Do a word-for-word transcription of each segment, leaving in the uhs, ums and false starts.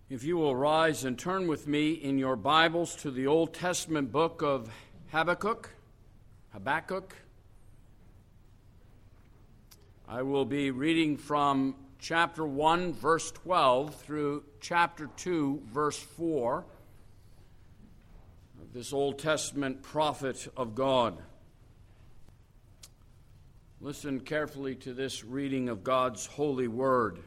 If you will rise and turn with me in your Bibles to the Old Testament book of Habakkuk, Habakkuk. I will be reading from chapter one, verse twelve, through chapter two, verse four, of this Old Testament prophet of God. Listen carefully to this reading of God's holy word.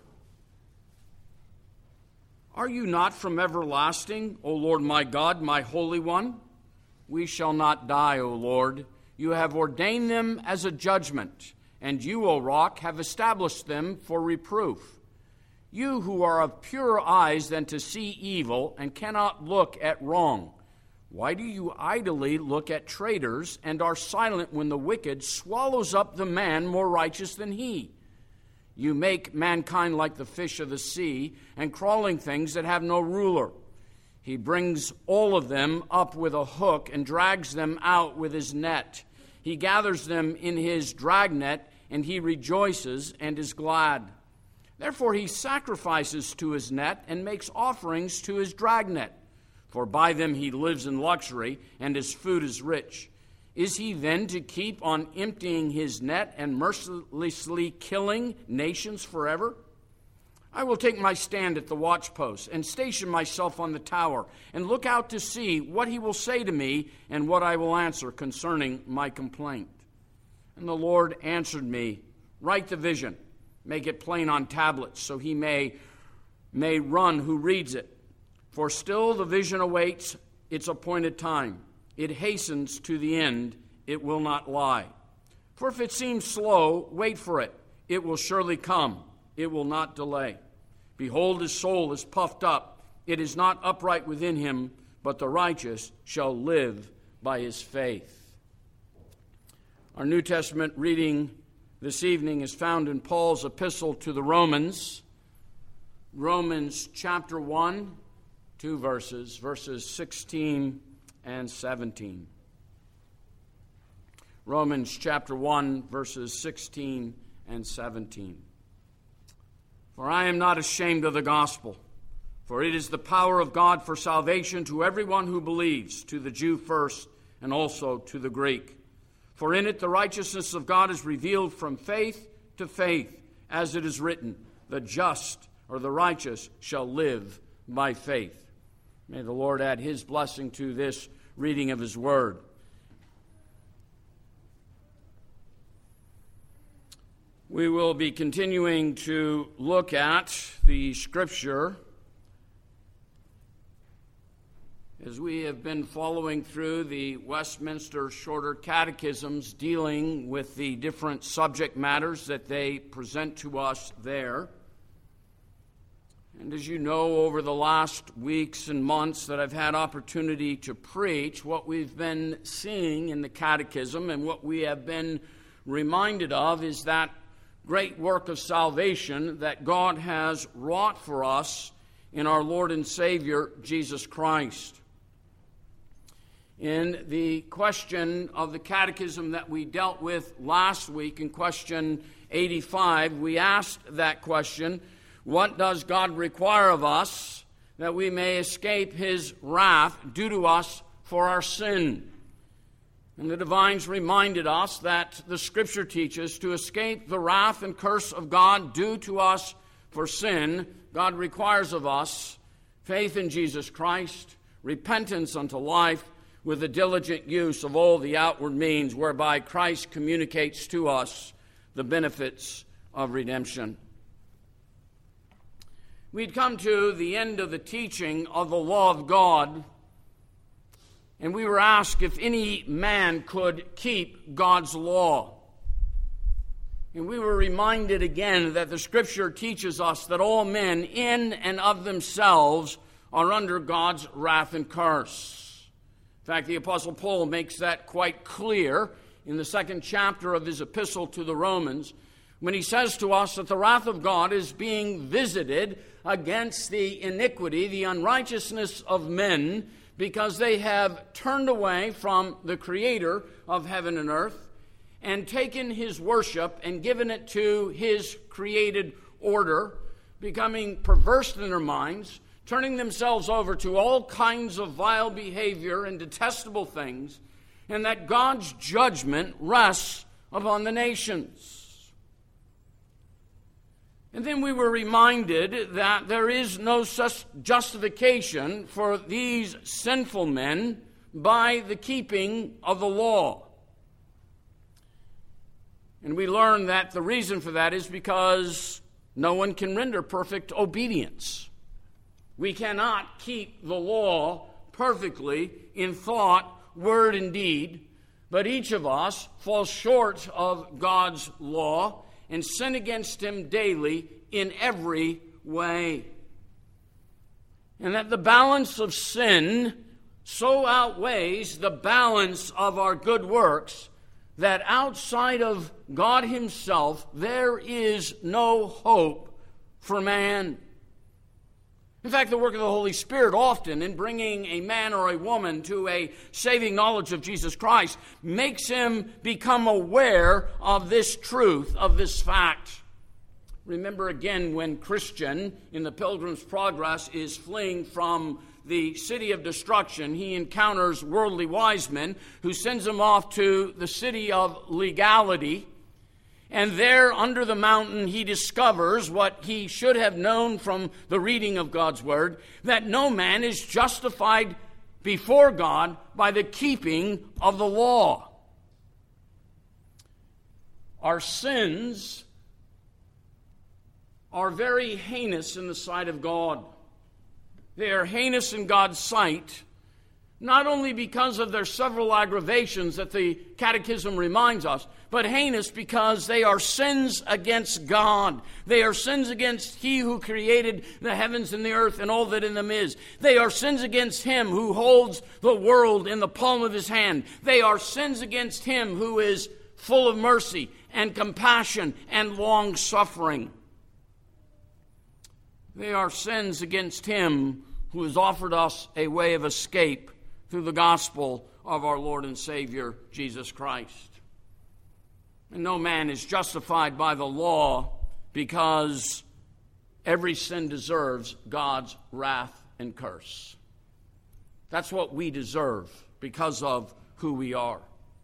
Are you not from everlasting, O Lord my God, my Holy One? We shall not die, O Lord. You have ordained them as a judgment, and you, O Rock, have established them for reproof. You who are of purer eyes than to see evil and cannot look at wrong, why do you idly look at traitors and are silent when the wicked swallows up the man more righteous than he? You make mankind like the fish of the sea and crawling things that have no ruler. He brings all of them up with a hook and drags them out with his net. He gathers them in his dragnet, and he rejoices and is glad. Therefore he sacrifices to his net and makes offerings to his dragnet. For by them he lives in luxury, and his food is rich. Is he then to keep on emptying his net and mercilessly killing nations forever? I will take my stand at the watchpost and station myself on the tower and look out to see what he will say to me and what I will answer concerning my complaint. And the Lord answered me, write the vision, make it plain on tablets, so he may, may run who reads it. For still the vision awaits its appointed time. It hastens to the end, it will not lie. For if it seems slow, wait for it. It will surely come, it will not delay. Behold, his soul is puffed up. It is not upright within him, but the righteous shall live by his faith. Our New Testament reading this evening is found in Paul's epistle to the Romans. Romans chapter one, two verses, verses sixteen and seventeen. Romans chapter one, verses sixteen and seventeen. For I am not ashamed of the gospel, for it is the power of God for salvation to everyone who believes, to the Jew first, and also to the Greek. For in it the righteousness of God is revealed from faith to faith, as it is written, the just or the righteous shall live by faith. May the Lord add his blessing to this reading of his word. We will be continuing to look at the scripture as we have been following through the Westminster Shorter Catechisms, dealing with the different subject matters that they present to us there. And as you know, over the last weeks and months that I've had opportunity to preach, what we've been seeing in the Catechism and what we have been reminded of is that great work of salvation that God has wrought for us in our Lord and Savior, Jesus Christ. In the question of the Catechism that we dealt with last week, in question eighty-five, we asked that question, what does God require of us that we may escape his wrath due to us for our sin? And the divines reminded us that the Scripture teaches to escape the wrath and curse of God due to us for sin, God requires of us faith in Jesus Christ, repentance unto life, with the diligent use of all the outward means whereby Christ communicates to us the benefits of redemption. We'd come to the end of the teaching of the law of God, and we were asked if any man could keep God's law. And we were reminded again that the Scripture teaches us that all men in and of themselves are under God's wrath and curse. In fact, the Apostle Paul makes that quite clear in the second chapter of his epistle to the Romans, when he says to us that the wrath of God is being visited against the iniquity, the unrighteousness of men, because they have turned away from the Creator of heaven and earth and taken his worship and given it to his created order, becoming perverse in their minds, turning themselves over to all kinds of vile behavior and detestable things, and that God's judgment rests upon the nations. And then we were reminded that there is no such justification for these sinful men by the keeping of the law. And we learned that the reason for that is because no one can render perfect obedience. We cannot keep the law perfectly in thought, word, and deed, but each of us falls short of God's law and sin against him daily in every way. And that the balance of sin so outweighs the balance of our good works that outside of God himself there is no hope for man. In fact, the work of the Holy Spirit often in bringing a man or a woman to a saving knowledge of Jesus Christ makes him become aware of this truth, of this fact. Remember again when Christian in the Pilgrim's Progress is fleeing from the city of destruction, he encounters worldly wise men who sends him off to the city of legality. And there, under the mountain, he discovers what he should have known from the reading of God's word, that no man is justified before God by the keeping of the law. Our sins are very heinous in the sight of God. They are heinous in God's sight, not only because of their several aggravations that the Catechism reminds us, but heinous because they are sins against God. They are sins against He who created the heavens and the earth and all that in them is. They are sins against Him who holds the world in the palm of His hand. They are sins against Him who is full of mercy and compassion and long-suffering. They are sins against Him who has offered us a way of escape through the gospel of our Lord and Savior, Jesus Christ. And no man is justified by the law because every sin deserves God's wrath and curse. That's what we deserve because of who we are.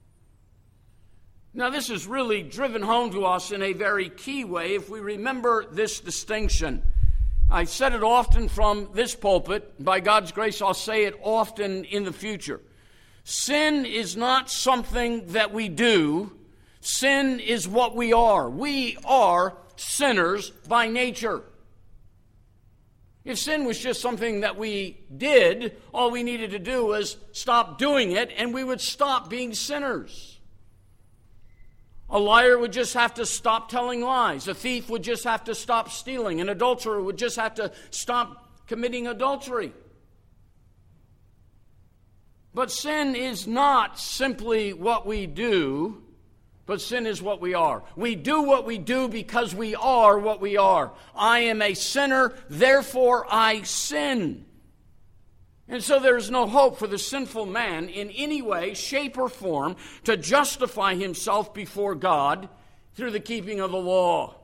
Now, this is really driven home to us in a very key way if we remember this distinction. I've said it often from this pulpit. By God's grace, I'll say it often in the future. Sin is not something that we do. Sin is what we are. We are sinners by nature. If sin was just something that we did, all we needed to do was stop doing it, and we would stop being sinners. A liar would just have to stop telling lies. A thief would just have to stop stealing. An adulterer would just have to stop committing adultery. But sin is not simply what we do, but sin is what we are. We do what we do because we are what we are. I am a sinner, therefore I sin. And so there is no hope for the sinful man in any way, shape, or form to justify himself before God through the keeping of the law.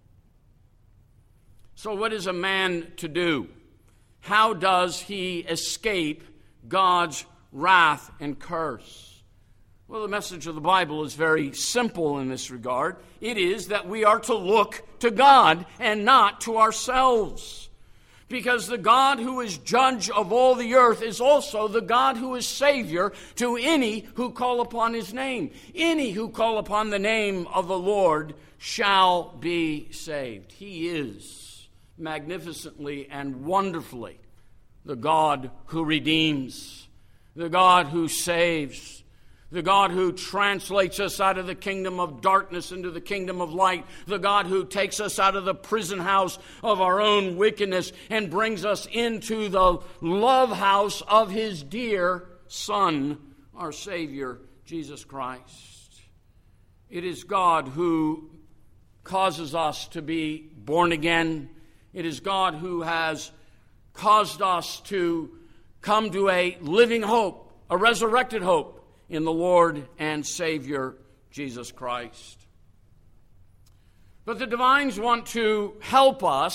So what is a man to do? How does he escape God's wrath and curse? Well, the message of the Bible is very simple in this regard. It is that we are to look to God and not to ourselves. Because the God who is judge of all the earth is also the God who is Savior to any who call upon His name. Any who call upon the name of the Lord shall be saved. He is magnificently and wonderfully the God who redeems, the God who saves, the God who translates us out of the kingdom of darkness into the kingdom of light, the God who takes us out of the prison house of our own wickedness and brings us into the love house of His dear Son, our Savior, Jesus Christ. It is God who causes us to be born again. It is God who has caused us to come to a living hope, a resurrected hope, in the Lord and Savior, Jesus Christ. But the divines want to help us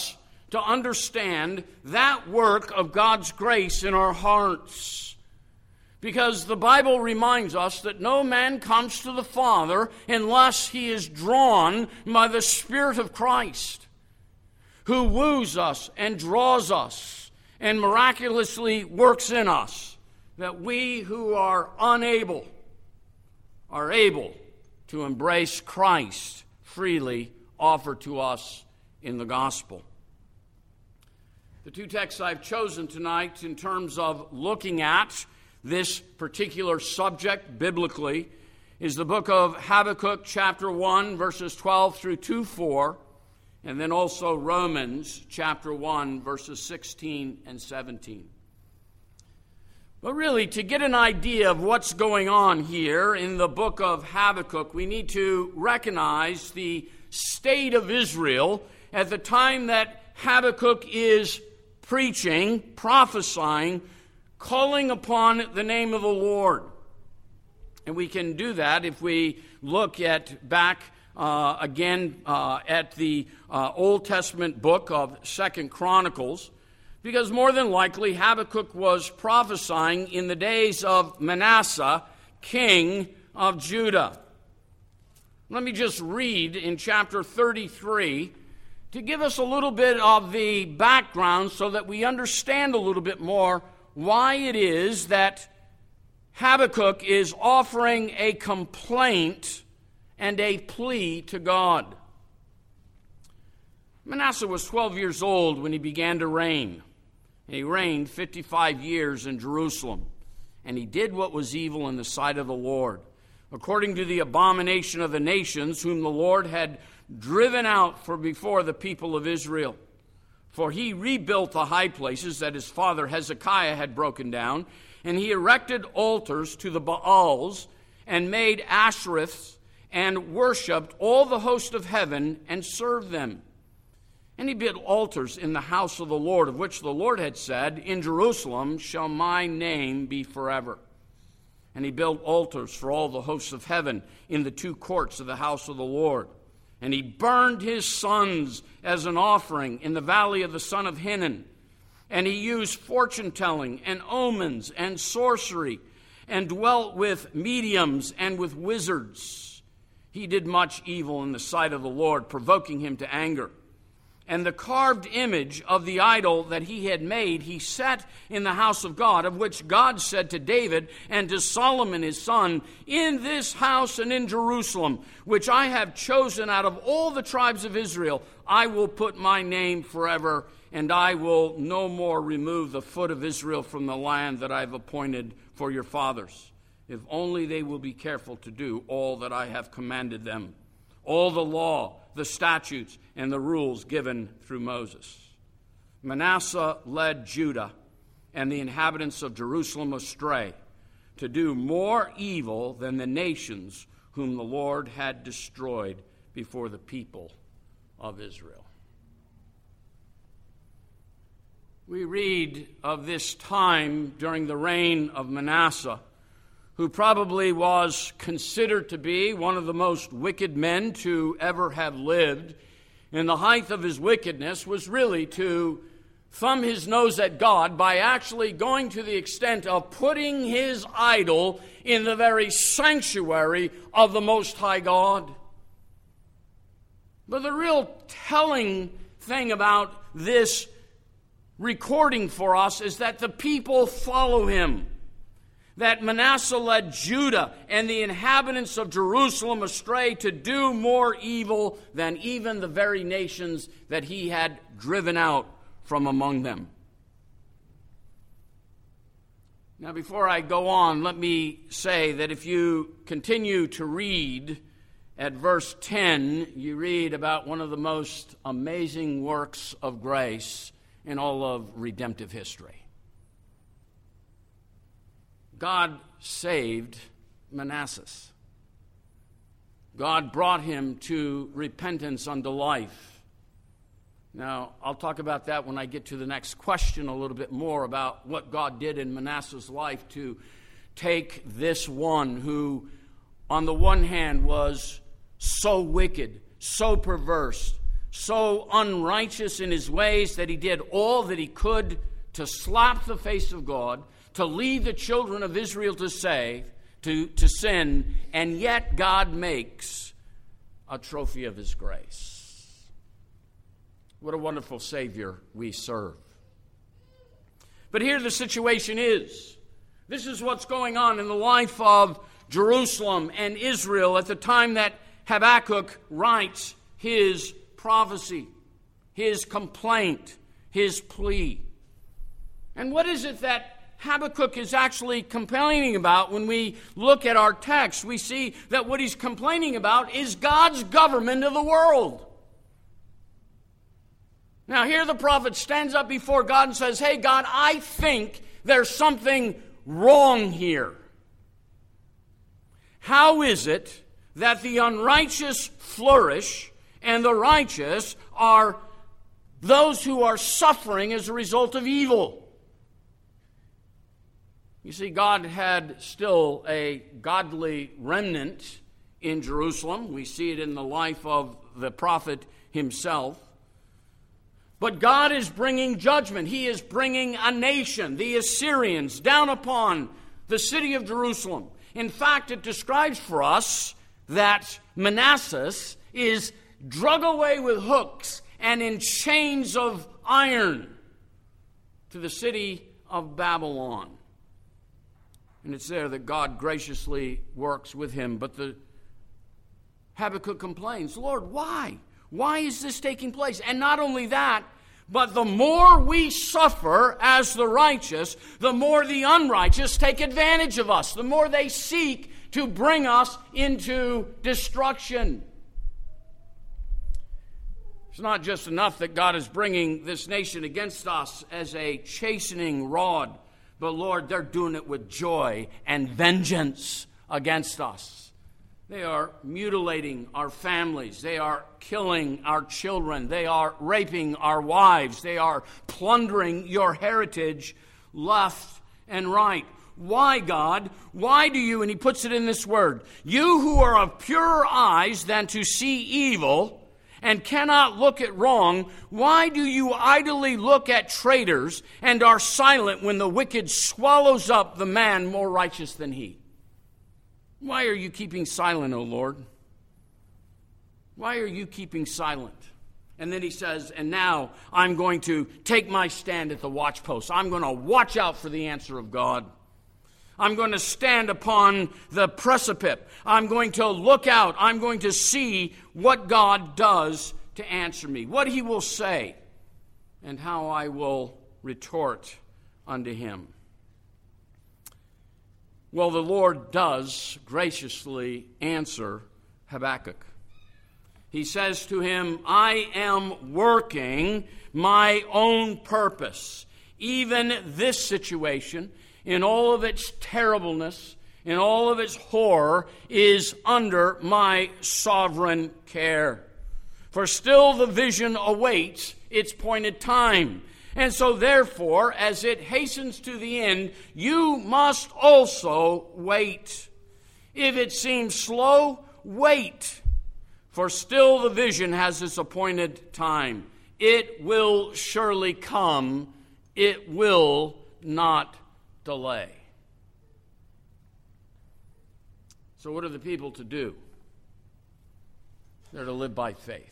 to understand that work of God's grace in our hearts. Because the Bible reminds us that no man comes to the Father unless he is drawn by the Spirit of Christ, who woos us and draws us and miraculously works in us, that we who are unable are able to embrace Christ freely offered to us in the gospel. The two texts I've chosen tonight in terms of looking at this particular subject biblically is the book of Habakkuk chapter one, verses twelve through two four, and then also Romans chapter one, verses sixteen and seventeen. But really, to get an idea of what's going on here in the book of Habakkuk, we need to recognize the state of Israel at the time that Habakkuk is preaching, prophesying, calling upon the name of the Lord. And we can do that if we look at back uh, again uh, at the uh, Old Testament book of Second Chronicles, because more than likely Habakkuk was prophesying in the days of Manasseh, king of Judah. Let me just read in chapter thirty-three to give us a little bit of the background so that we understand a little bit more why it is that Habakkuk is offering a complaint and a plea to God. Manasseh was twelve years old when he began to reign. And he reigned fifty-five years in Jerusalem. And he did what was evil in the sight of the Lord, according to the abomination of the nations whom the Lord had driven out from before the people of Israel. For he rebuilt the high places that his father Hezekiah had broken down, and he erected altars to the Baals, and made Ashereths, and worshipped all the host of heaven, and served them. And he built altars in the house of the Lord, of which the Lord had said, in Jerusalem shall my name be forever. And he built altars for all the hosts of heaven in the two courts of the house of the Lord. And he burned his sons as an offering in the valley of the son of Hinnom. And he used fortune-telling and omens and sorcery, and dwelt with mediums and with wizards. He did much evil in the sight of the Lord, provoking him to anger. And the carved image of the idol that he had made, he set in the house of God, of which God said to David and to Solomon his son, in this house and in Jerusalem, which I have chosen out of all the tribes of Israel, I will put my name forever, and I will no more remove the foot of Israel from the land that I have appointed for your fathers, if only they will be careful to do all that I have commanded them, all the law, the statutes, and the rules given through Moses. Manasseh led Judah and the inhabitants of Jerusalem astray, to do more evil than the nations whom the Lord had destroyed before the people of Israel. We read of this time during the reign of Manasseh, who probably was considered to be one of the most wicked men to ever have lived. And the height of his wickedness was really to thumb his nose at God by actually going to the extent of putting his idol in the very sanctuary of the Most High God. But the real telling thing about this recording for us is that the people follow him. That Manasseh led Judah and the inhabitants of Jerusalem astray to do more evil than even the very nations that he had driven out from among them. Now, before I go on, let me say that if you continue to read at verse ten, you read about one of the most amazing works of grace in all of redemptive history. God saved Manasseh. God brought him to repentance unto life. Now, I'll talk about that when I get to the next question a little bit more about what God did in Manasseh's life to take this one who, on the one hand, was so wicked, so perverse, so unrighteous in his ways that he did all that he could to slap the face of God, to lead the children of Israel to say, to, to sin, and yet God makes a trophy of his grace. What a wonderful Savior we serve. But here the situation is. This is what's going on in the life of Jerusalem and Israel at the time that Habakkuk writes his prophecy, his complaint, his plea. And what is it that Habakkuk is actually complaining about? When we look at our text, we see that what he's complaining about is God's government of the world. Now here the prophet stands up before God and says, hey God, I think there's something wrong here. How is it that the unrighteous flourish and the righteous are those who are suffering as a result of evil? You see, God had still a godly remnant in Jerusalem. We see it in the life of the prophet himself. But God is bringing judgment. He is bringing a nation, the Assyrians, down upon the city of Jerusalem. In fact, it describes for us that Manasseh is drug away with hooks and in chains of iron to the city of Babylon. And it's there that God graciously works with him. But the Habakkuk complains, Lord, why? Why is this taking place? And not only that, but the more we suffer as the righteous, the more the unrighteous take advantage of us, the more they seek to bring us into destruction. It's not just enough that God is bringing this nation against us as a chastening rod, but Lord, they're doing it with joy and vengeance against us. They are mutilating our families. They are killing our children. They are raping our wives. They are plundering your heritage left and right. Why, God? Why do you, and he puts it in this word, you who are of purer eyes than to see evil and cannot look at wrong, why do you idly look at traitors and are silent when the wicked swallows up the man more righteous than he? Why are you keeping silent, O Lord? Why are you keeping silent? And then he says, and now I'm going to take my stand at the watchpost. I'm going to watch out for the answer of God. I'm going to stand upon the precipice. I'm going to look out. I'm going to see what God does to answer me, what he will say, and how I will retort unto him. Well, the Lord does graciously answer Habakkuk. He says to him, I am working my own purpose. Even this situation, in all of its terribleness, in all of its horror, is under my sovereign care. For still the vision awaits its appointed time. And so therefore, as it hastens to the end, you must also wait. If it seems slow, wait. For still the vision has its appointed time. It will surely come. It will not delay. So what are the people to do? They're to live by faith.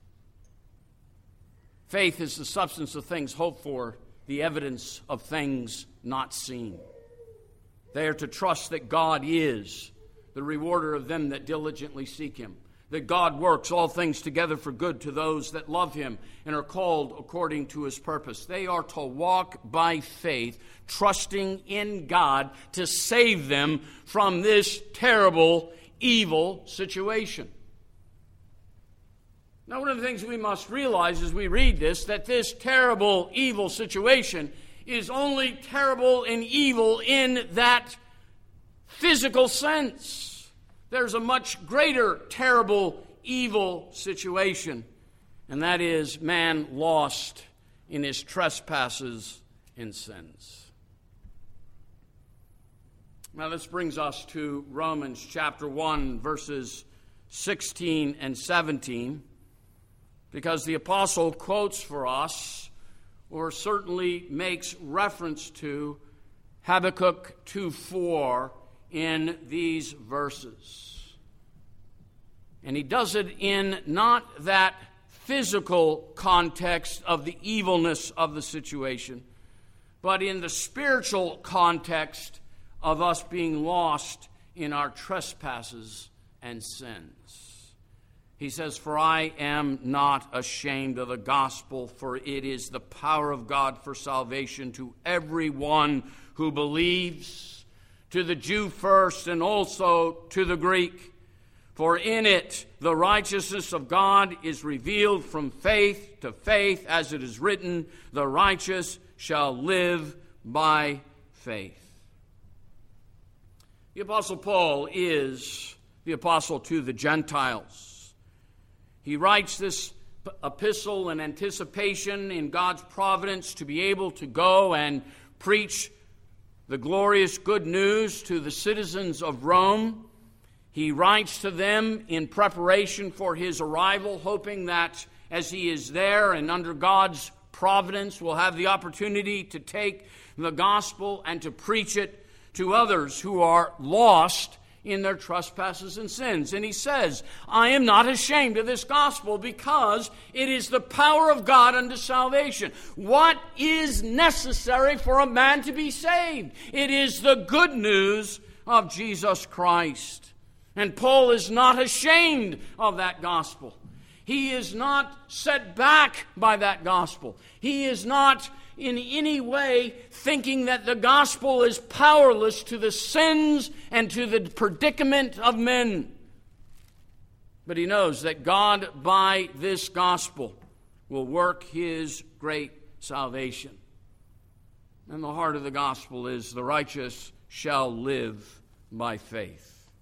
Faith is the substance of things hoped for, the evidence of things not seen. They are to trust that God is the rewarder of them that diligently seek him, that God works all things together for good to those that love him and are called according to his purpose. They are to walk by faith, trusting in God to save them from this terrible, evil situation. Now, one of the things we must realize as we read this, that this terrible, evil situation is only terrible and evil in that physical sense. There's a much greater, terrible, evil situation, and that is man lost in his trespasses and sins. Now, this brings us to Romans chapter one, verses sixteen and seventeen. because the apostle quotes for us, or certainly makes reference to, Habakkuk two four in these verses. And he does it in not that physical context of the evilness of the situation, but in the spiritual context of us being lost in our trespasses and sins. He says, "For I am not ashamed of the gospel, for it is the power of God for salvation to everyone who believes, to the Jew first and also to the Greek. For in it the righteousness of God is revealed from faith to faith, as it is written, the righteous shall live by faith." The Apostle Paul is the apostle to the Gentiles. He writes this epistle in anticipation in God's providence to be able to go and preach the glorious good news to the citizens of Rome. He writes to them in preparation for his arrival, hoping that as he is there and under God's providence, will have the opportunity to take the gospel and to preach it to others who are lost in their trespasses and sins. And he says, "I am not ashamed of this gospel, because it is the power of God unto salvation." What is necessary for a man to be saved? It is the good news of Jesus Christ. And Paul is not ashamed of that gospel. He is not set back by that gospel. He is not in any way thinking that the gospel is powerless to the sins and to the predicament of men. But he knows that God, by this gospel, will work his great salvation. And the heart of the gospel is, the righteous shall live by faith.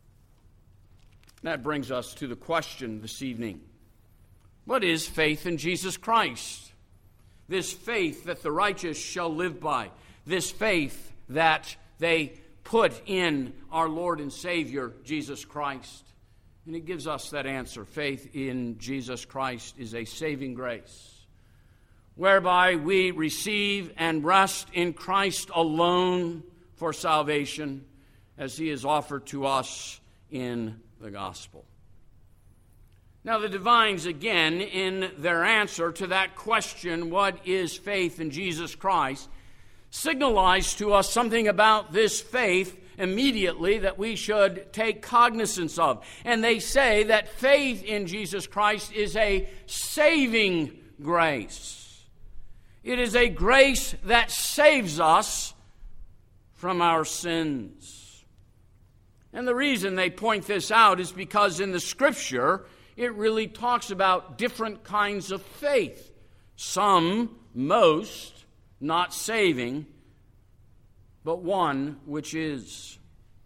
That brings us to the question this evening: what is faith in Jesus Christ? This faith that the righteous shall live by. This faith that they put in our Lord and Savior, Jesus Christ. And he gives us that answer. Faith in Jesus Christ is a saving grace, whereby we receive and rest in Christ alone for salvation, as he is offered to us in the gospel. Now, the divines, again, in their answer to that question, what is faith in Jesus Christ, signalize to us something about this faith immediately that we should take cognizance of. And they say that faith in Jesus Christ is a saving grace. It is a grace that saves us from our sins. And the reason they point this out is because in the Scripture, it really talks about different kinds of faith. Some, most, not saving, but one which is.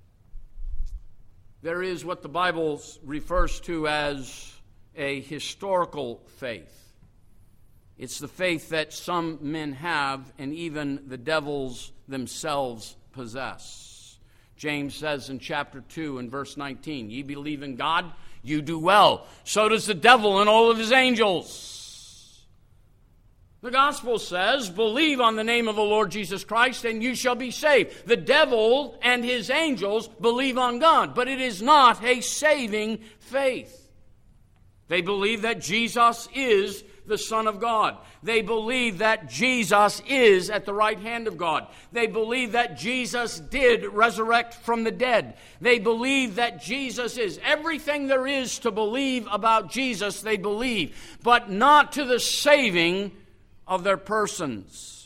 There is what the Bible refers to as a historical faith. It's the faith that some men have, and even the devils themselves possess. James says in chapter two and verse nineteen, "Ye believe in God, you do well. So does the devil and all of his angels." The gospel says, "Believe on the name of the Lord Jesus Christ, and you shall be saved." The devil and his angels believe on God, but it is not a saving faith. They believe that Jesus is the Son of God. They believe that Jesus is at the right hand of God. They believe that Jesus did resurrect from the dead. They believe that Jesus is everything there is to believe about Jesus. They believe, but not to the saving of their persons.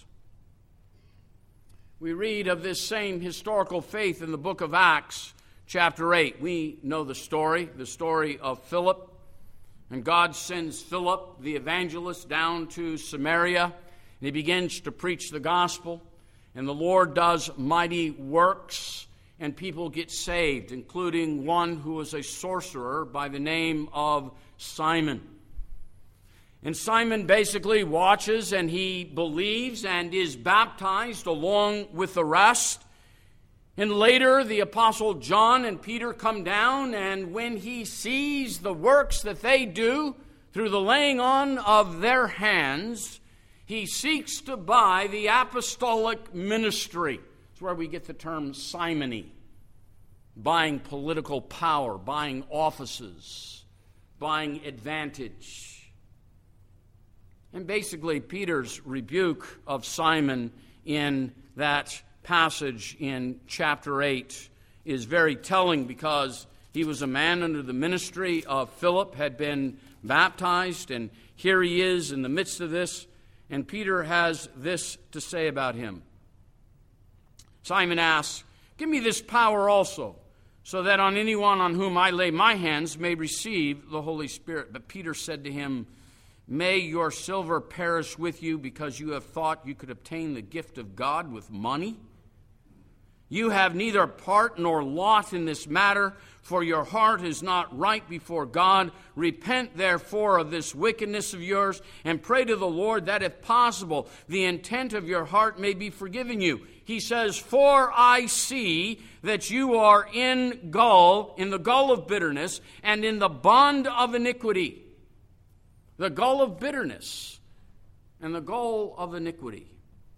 We read of this same historical faith in the book of Acts, chapter eight. We know the story, the story of Philip. And God sends Philip, the evangelist, down to Samaria, and he begins to preach the gospel. And the Lord does mighty works, and people get saved, including one who was a sorcerer by the name of Simon. And Simon basically watches, and he believes and is baptized along with the rest. And later, the Apostle John and Peter come down, and when he sees the works that they do Through the laying on of their hands, he seeks to buy the apostolic ministry. That's where we get the term simony. Buying political power, buying offices, buying advantage. And basically, Peter's rebuke of Simon in that passage in chapter eight is very telling, because he was a man under the ministry of Philip, had been baptized, and here he is in the midst of this, and Peter has this to say about him. Simon asks, "Give me this power also, so that on anyone on whom I lay my hands may receive the Holy Spirit." But Peter said to him, "May your silver perish with you, because you have thought you could obtain the gift of God with money. You have neither part nor lot in this matter, for your heart is not right before God. Repent, therefore, of this wickedness of yours, and pray to the Lord that, if possible, the intent of your heart may be forgiven you." He says, "For I see that you are in gall, in the gall of bitterness, and in the bond of iniquity." The gall of bitterness and the gall of iniquity.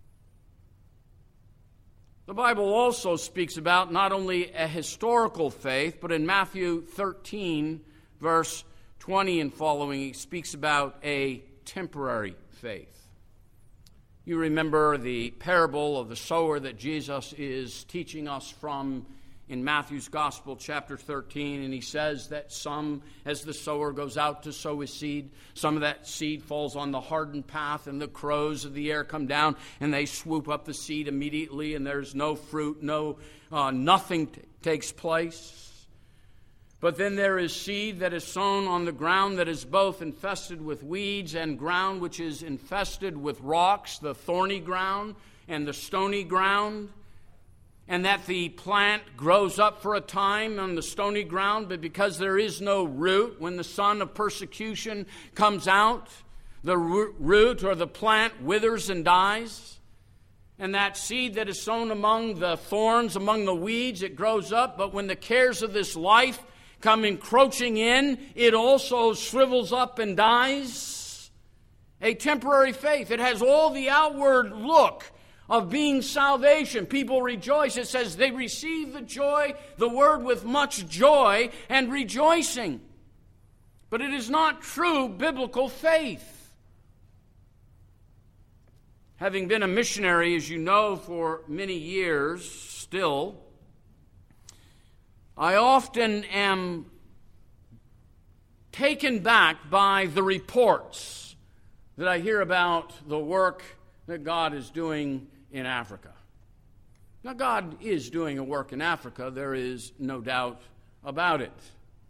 The Bible also speaks about not only a historical faith, but in Matthew thirteen, verse twenty and following, he speaks about a temporary faith. You remember the parable of the sower that Jesus is teaching us from in Matthew's Gospel, chapter thirteen, and he says that some, as the sower goes out to sow his seed, some of that seed falls on the hardened path, and the crows of the air come down, and they swoop up the seed immediately, and there's no fruit, no uh, nothing t- takes place. But then there is seed that is sown on the ground that is both infested with weeds, and ground which is infested with rocks, the thorny ground and the stony ground. And that the plant grows up for a time on the stony ground, but because there is no root, when the sun of persecution comes out, the root or the plant withers and dies. And that seed that is sown among the thorns, among the weeds, it grows up, but when the cares of this life come encroaching in, it also shrivels up and dies. A temporary faith. It has all the outward look of being salvation. People rejoice. It says they receive the joy, the word with much joy and rejoicing. But it is not true biblical faith. Having been a missionary, as you know, for many years still, I often am taken back by the reports that I hear about the work that God is doing in Africa. Now, God is doing a work in Africa. There is no doubt about it.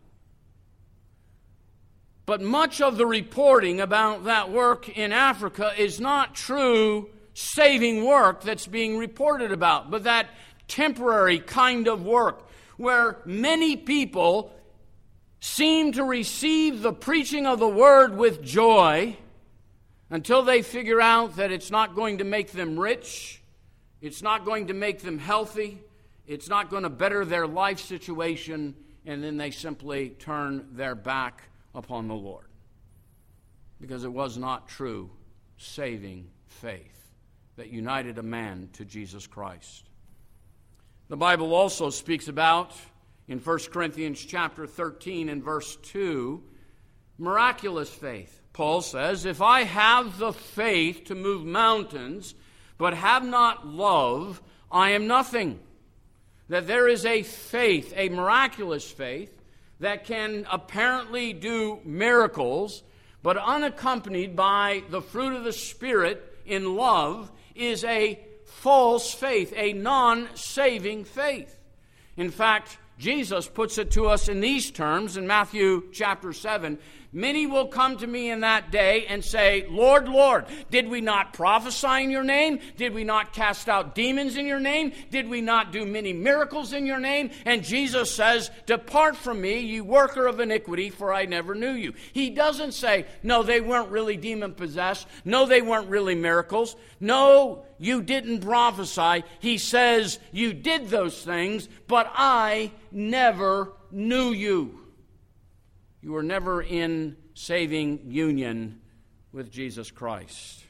But much of the reporting about that work in Africa is not true saving work that's being reported about, but that temporary kind of work where many people seem to receive the preaching of the word with joy until they figure out that it's not going to make them rich, it's not going to make them healthy, it's not going to better their life situation, and then they simply turn their back upon the Lord. Because it was not true saving faith that united a man to Jesus Christ. The Bible also speaks about, in First Corinthians chapter thirteen and verse two, miraculous faith. Paul says, "If I have the faith to move mountains, but have not love, I am nothing." That there is a faith, a miraculous faith, that can apparently do miracles, but unaccompanied by the fruit of the Spirit in love, is a false faith, a non-saving faith. In fact, Jesus puts it to us in these terms in Matthew chapter seven. "Many will come to me in that day and say, 'Lord, Lord, did we not prophesy in your name? Did we not cast out demons in your name? Did we not do many miracles in your name?' And Jesus says, 'Depart from me, you worker of iniquity, for I never knew you.'" He doesn't say, "No, they weren't really demon-possessed. No, they weren't really miracles. No, you didn't prophesy." He says, "You did those things, but I never knew you. You were never in saving union with Jesus Christ.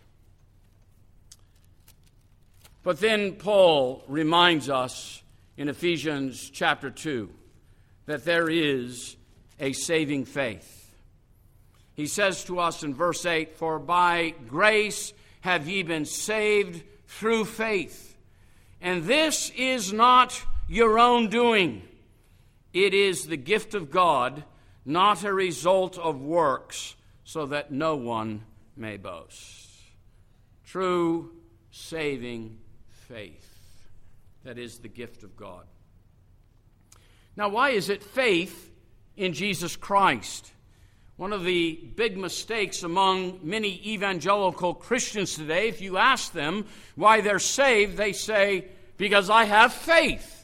But then Paul reminds us in Ephesians chapter two that there is a saving faith. He says to us in verse eight, "For by grace have ye been saved through faith. And this is not your own doing. It is the gift of God, not a result of works, so that no one may boast." True saving faith. That is the gift of God. Now, why is it faith in Jesus Christ? One of the big mistakes among many evangelical Christians today, if you ask them why they're saved, they say, "Because I have faith."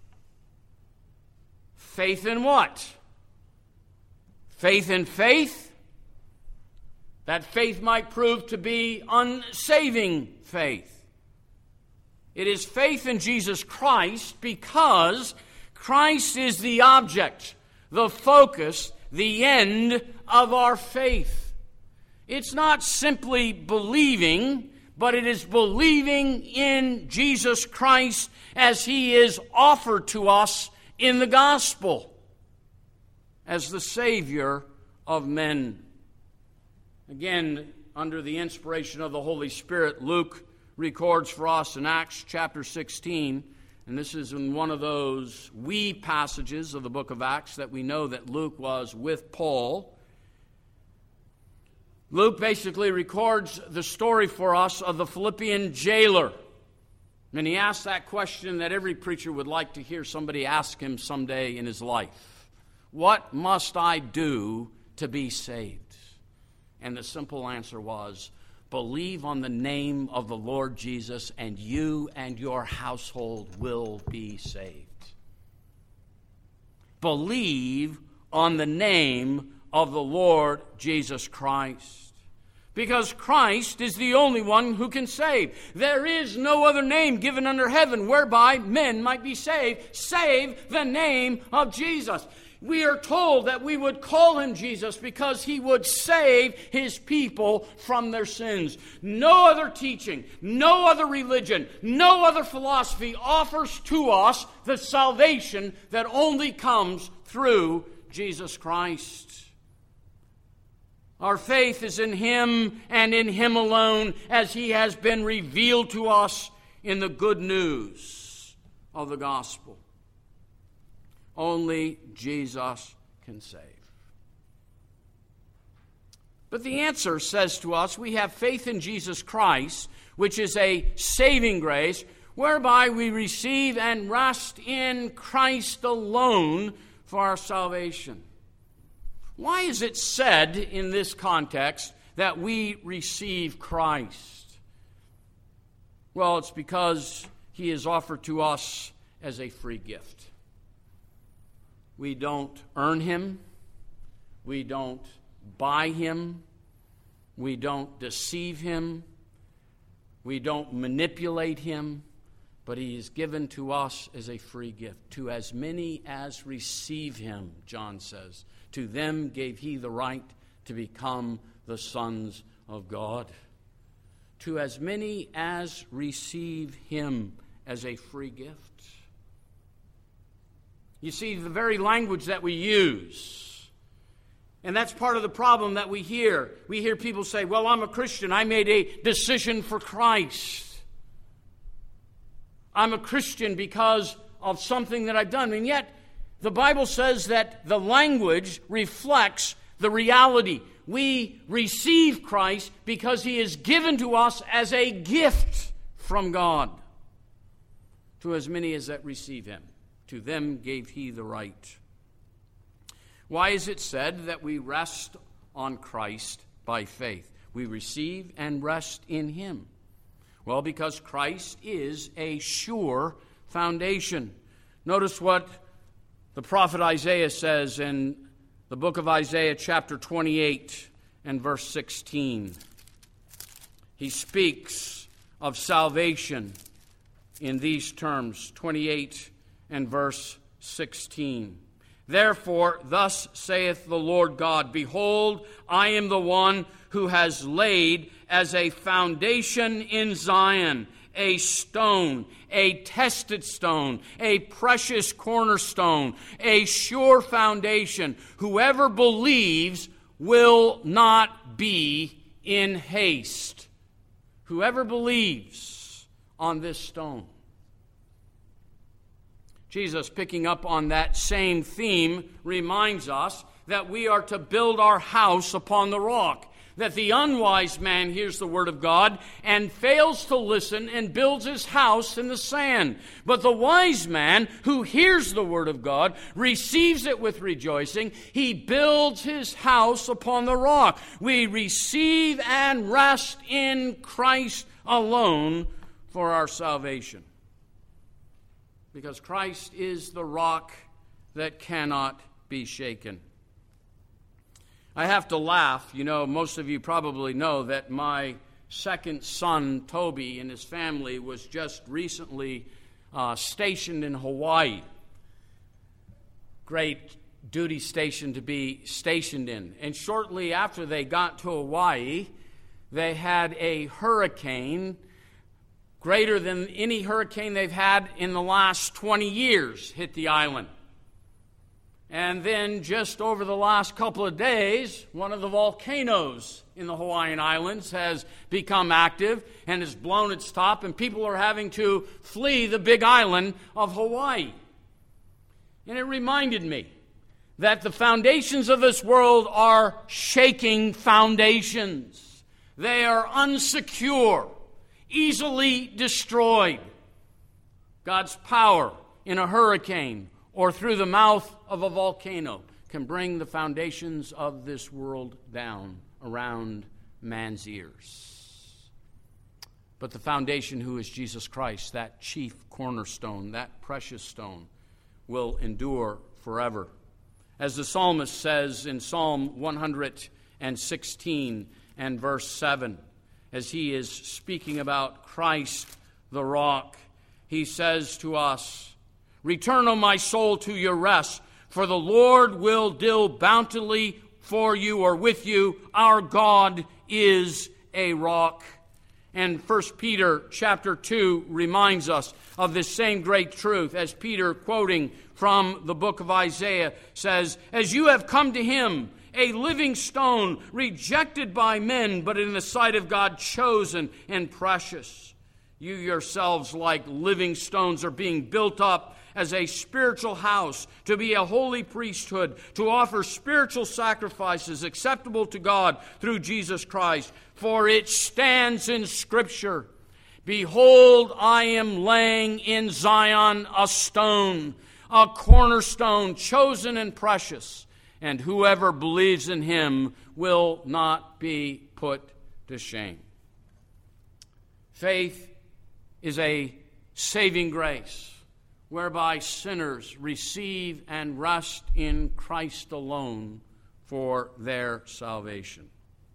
Faith in what? Faith in faith? That faith might prove to be unsaving faith. It is faith in Jesus Christ because Christ is the object, the focus, the end of our faith. It's not simply believing, but it is believing in Jesus Christ as He is offered to us in the gospel as the Savior of men. Again, under the inspiration of the Holy Spirit, Luke records for us in Acts chapter sixteen, and this is in one of those wee passages of the book of Acts that we know that Luke was with Paul. Luke basically records the story for us of the Philippian jailer. And he asks that question that every preacher would like to hear somebody ask him someday in his life. What must I do to be saved? And the simple answer was, believe on the name of the Lord Jesus, and you and your household will be saved. Believe on the name of the Lord Jesus Christ. Because Christ is the only one who can save. There is no other name given under heaven whereby men might be saved, save the name of Jesus. We are told that we would call him Jesus because he would save his people from their sins. No other teaching, no other religion, no other philosophy offers to us the salvation that only comes through Jesus Christ. Our faith is in him and in him alone as he has been revealed to us in the good news of the gospel. Only Jesus can save. But the answer says to us, we have faith in Jesus Christ, which is a saving grace, whereby we receive and rest in Christ alone for our salvation. Why is it said in this context that we receive Christ? Well, it's because he is offered to us as a free gift. We don't earn him. We don't buy him. We don't deceive him. We don't manipulate him. But he is given to us as a free gift. To as many as receive him, John says, to them gave he the right to become the sons of God. To as many as receive him as a free gift. You see, the very language that we use, and that's part of the problem that we hear. We hear people say, well, I'm a Christian. I made a decision for Christ. I'm a Christian because of something that I've done. And yet, the Bible says that the language reflects the reality. We receive Christ because he is given to us as a gift from God. To as many as that receive him, to them gave he the right. Why is it said that we rest on Christ by faith? We receive and rest in him. Well, because Christ is a sure foundation. Notice what the prophet Isaiah says in the book of Isaiah chapter twenty-eight and verse sixteen. He speaks of salvation in these terms, twenty-eight and verse sixteen. Therefore, thus saith the Lord God, Behold, I am the one who has laid as a foundation in Zion a stone, a tested stone, a precious cornerstone, a sure foundation. Whoever believes will not be in haste. Whoever believes on this stone. Jesus, picking up on that same theme, reminds us that we are to build our house upon the rock. That the unwise man hears the word of God and fails to listen and builds his house in the sand. But the wise man who hears the word of God, receives it with rejoicing, he builds his house upon the rock. We receive and rest in Christ alone for our salvation. Because Christ is the rock that cannot be shaken. I have to laugh. You know, most of you probably know that my second son, Toby, and his family was just recently uh, stationed in Hawaii. Great duty station to be stationed in. And shortly after they got to Hawaii, they had a hurricane greater than any hurricane they've had in the last twenty years hit the island. And then just over the last couple of days, one of the volcanoes in the Hawaiian Islands has become active and has blown its top, and people are having to flee the big island of Hawaii. And it reminded me that the foundations of this world are shaking foundations. They are unsecure, easily destroyed. God's power in a hurricane or through the mouth of a volcano can bring the foundations of this world down around man's ears. But the foundation, who is Jesus Christ, that chief cornerstone, that precious stone, will endure forever. As the psalmist says in Psalm one hundred sixteen and verse seven, as he is speaking about Christ the rock, he says to us, Return, O my soul, to your rest, for the Lord will deal bountifully for you or with you. Our God is a rock. And First Peter chapter two reminds us of this same great truth, as Peter, quoting from the book of Isaiah, says, As you have come to him, a living stone, rejected by men, but in the sight of God chosen and precious. You yourselves, like living stones, are being built up as a spiritual house, to be a holy priesthood, to offer spiritual sacrifices acceptable to God through Jesus Christ. For it stands in Scripture, Behold, I am laying in Zion a stone, a cornerstone, chosen and precious, and whoever believes in him will not be put to shame. Faith is a saving grace, whereby sinners receive and rest in Christ alone for their salvation.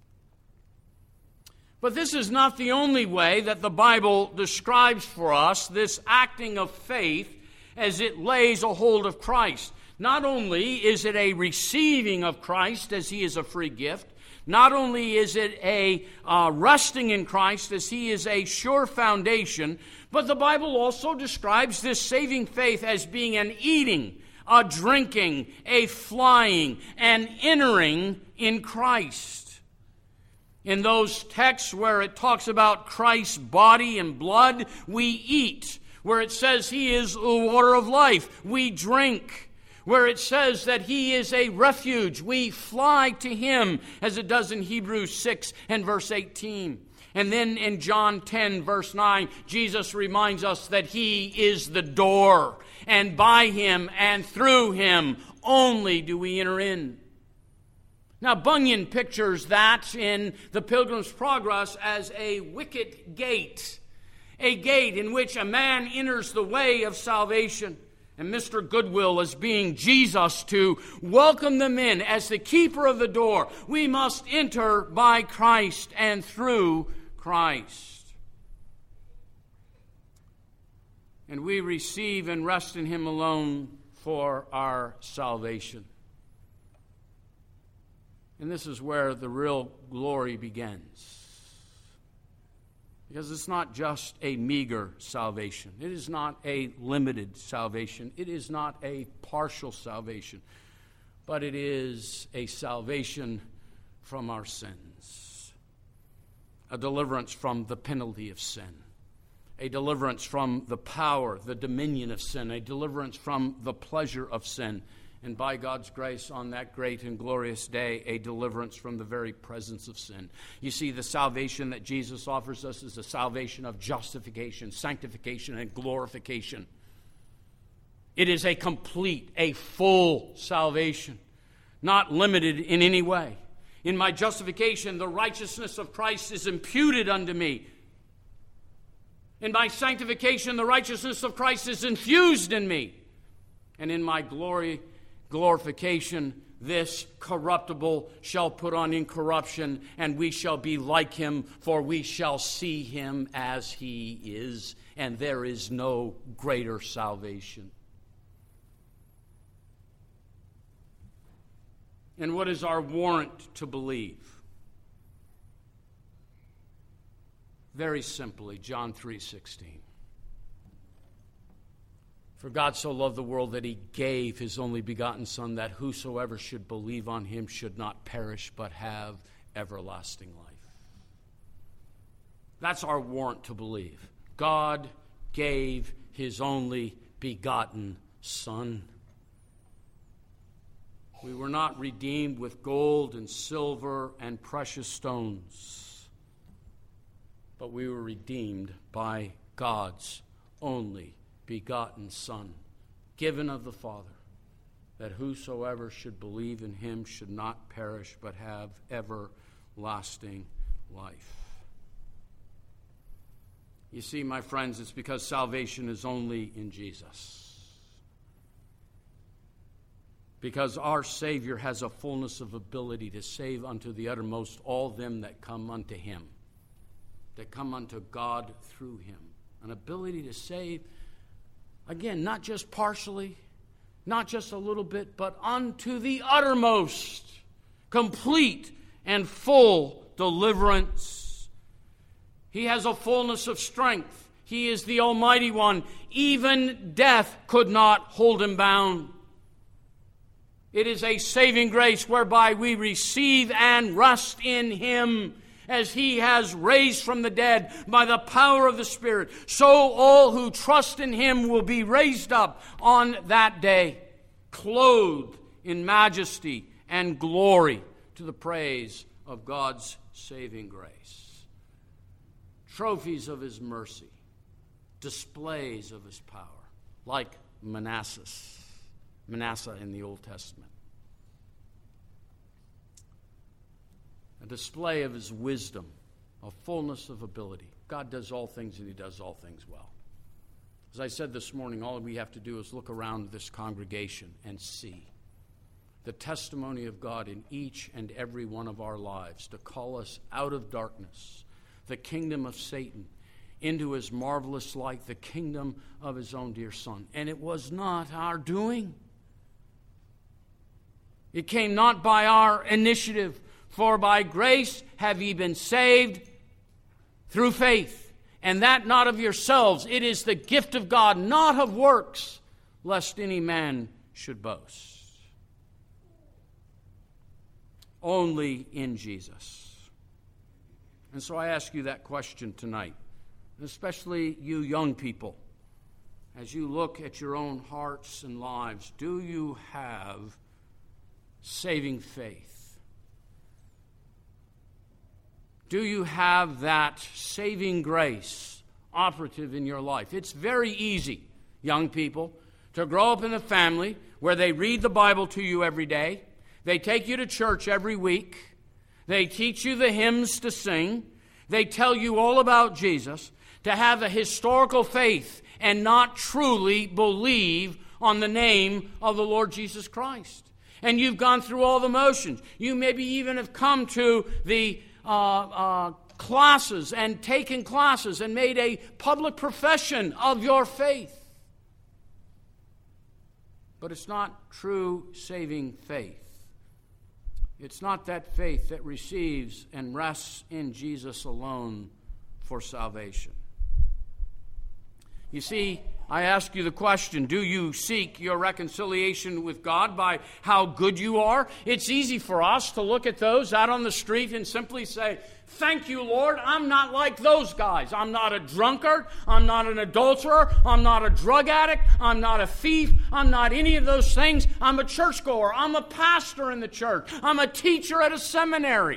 But this is not the only way that the Bible describes for us this acting of faith as it lays a hold of Christ. Not only is it a receiving of Christ as he is a free gift, not only is it a uh, resting in Christ as he is a sure foundation, but the Bible also describes this saving faith as being an eating, a drinking, a flying, an entering in Christ. In those texts where it talks about Christ's body and blood, we eat. Where it says he is the water of life, we drink. Where it says that he is a refuge, we fly to him, as it does in Hebrews six and verse eighteen. And then in John ten, verse nine, Jesus reminds us that he is the door, and by him and through him only do we enter in. Now, Bunyan pictures that in the Pilgrim's Progress as a wicket gate, a gate in which a man enters the way of salvation. And Mister Goodwill as being Jesus to welcome them in as the keeper of the door. We must enter by Christ and through Christ. And we receive and rest in him alone for our salvation. And this is where the real glory begins. Because it's not just a meager salvation. It is not a limited salvation. It is not a partial salvation. But it is a salvation from our sins. A deliverance from the penalty of sin. A deliverance from the power, the dominion of sin. A deliverance from the pleasure of sin. And by God's grace, on that great and glorious day, a deliverance from the very presence of sin. You see, the salvation that Jesus offers us is a salvation of justification, sanctification, and glorification. It is a complete, a full salvation, not limited in any way. In my justification, the righteousness of Christ is imputed unto me. In my sanctification, the righteousness of Christ is infused in me. And in my glory, glorification, this corruptible shall put on incorruption, and we shall be like him, for we shall see him as he is, and there is no greater salvation. And what is our warrant to believe? Very simply, John three sixteen. For God so loved the world that he gave his only begotten Son, that whosoever should believe on him should not perish, but have everlasting life. That's our warrant to believe. God gave his only begotten Son. We were not redeemed with gold and silver and precious stones, but we were redeemed by God's only begotten Son, given of the Father, that whosoever should believe in him should not perish, but have everlasting life. You see, my friends, it's because salvation is only in Jesus. Because our Savior has a fullness of ability to save unto the uttermost all them that come unto him, that come unto God through him. An ability to save, again, not just partially, not just a little bit, but unto the uttermost, complete and full deliverance. He has a fullness of strength. He is the Almighty One. Even death could not hold him bound. It is a saving grace whereby we receive and rest in him, as he has raised from the dead by the power of the Spirit. So all who trust in him will be raised up on that day, clothed in majesty and glory, to the praise of God's saving grace. Trophies of his mercy, displays of his power, like Manasseh, Manasseh in the Old Testament. A display of his wisdom, a fullness of ability. God does all things, and he does all things well. As I said this morning, all we have to do is look around this congregation and see the testimony of God in each and every one of our lives to call us out of darkness, the kingdom of Satan, into his marvelous light, the kingdom of his own dear Son. And it was not our doing. It came not by our initiative. For by grace have ye been saved through faith, and that not of yourselves. It is the gift of God, not of works, lest any man should boast. Only in Jesus. And so I ask you that question tonight, especially you young people, as you look at your own hearts and lives. Do you have saving faith? Do you have that saving grace operative in your life? It's very easy, young people, to grow up in a family where they read the Bible to you every day. They take you to church every week. They teach you the hymns to sing. They tell you all about Jesus. To have a historical faith and not truly believe on the name of the Lord Jesus Christ. And you've gone through all the motions. You maybe even have come to the Uh, uh, classes and taken classes and made a public profession of your faith. but it's not true saving faith. It's not that faith that receives and rests in Jesus alone for salvation. You see, I ask you the question, do you seek your reconciliation with God by how good you are? It's easy for us to look at those out on the street and simply say, thank you, Lord, I'm not like those guys. I'm not a drunkard. I'm not an adulterer. I'm not a drug addict. I'm not a thief. I'm not any of those things. I'm a churchgoer. I'm a pastor in the church. I'm a teacher at a seminary.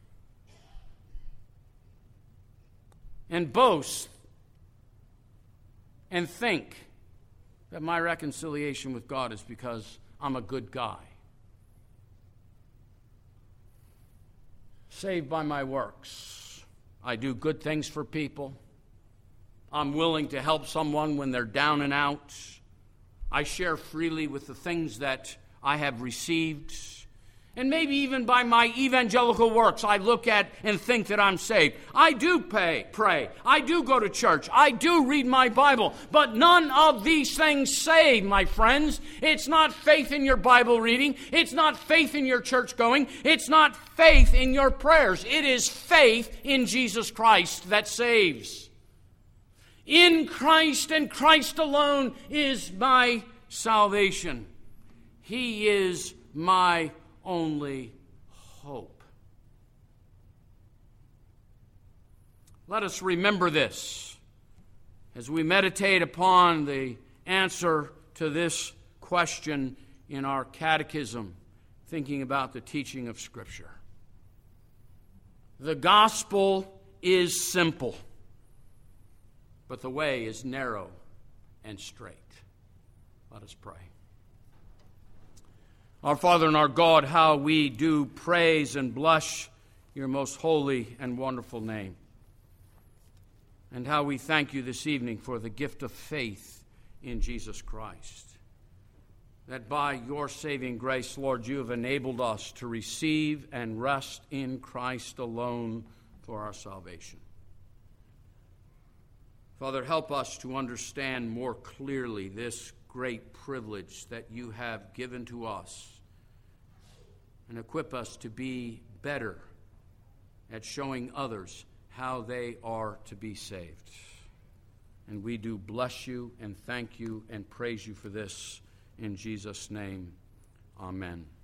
And boast and think that my reconciliation with God is because I'm a good guy. Saved by my works. I do good things for people. I'm willing to help someone when they're down and out. I share freely with the things that I have received. And maybe even by my evangelical works, I look at and think that I'm saved. I do pay, pray. I do go to church. I do read my Bible. But none of these things save, my friends. It's not faith in your Bible reading. It's not faith in your church going. It's not faith in your prayers. It is faith in Jesus Christ that saves. In Christ and Christ alone is my salvation. He is my only hope. Let us remember this as we meditate upon the answer to this question in our catechism, thinking about the teaching of Scripture. The gospel is simple, but the way is narrow and straight. Let us pray. Our Father and our God, how we do praise and blush your most holy and wonderful name. And how we thank you this evening for the gift of faith in Jesus Christ. That by your saving grace, Lord, you have enabled us to receive and rest in Christ alone for our salvation. Father, help us to understand more clearly this great privilege that you have given to us, and equip us to be better at showing others how they are to be saved. And we do bless you and thank you and praise you for this in Jesus' name. Amen.